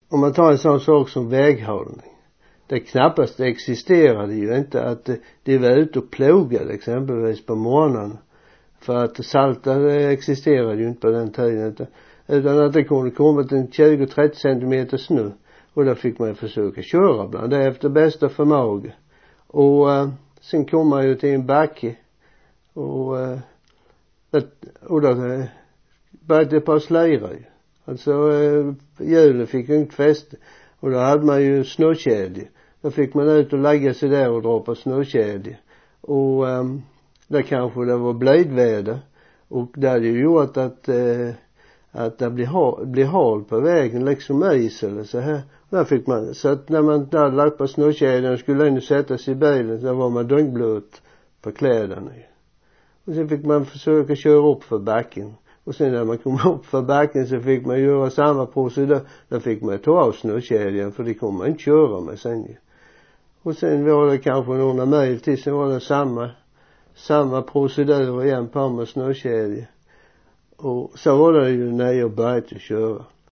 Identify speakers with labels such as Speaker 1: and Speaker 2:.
Speaker 1: om man tar en sån sak som väghållning. Det knappast existerade ju inte att de var ute och plogade exempelvis på morgonen. För att salta existerade ju inte på den tiden. Utan att det kunde komma till 20-30 centimeter snö. Och då fick man försöka köra bland det efter bästa förmåga. Och sen kom man ju till en backe. Och då började det på slira ju. Alltså hjulet fick ju inte fäste. Och då hade man ju snökedjor. Då fick man ut och lägga sig där och dra på snökedjor. Och där kanske det var blödväder. Och det hade ju gjort att det blir hal på vägen liksom is eller så här. Där fick man, så att när man hade lagt på snökedjan och skulle in och sätta sig i bilen så var man dyngblöt på kläderna. Och sen fick man försöka köra upp för backen. Och sen när man kom upp för backen så fick man göra samma procedur. Då fick man ta av snökedjan för det kom man inte köra med sen. Och sen var det kanske några mil till, sen var det samma procedur igen på med snökedjan. Och så var det ju när jag började köra.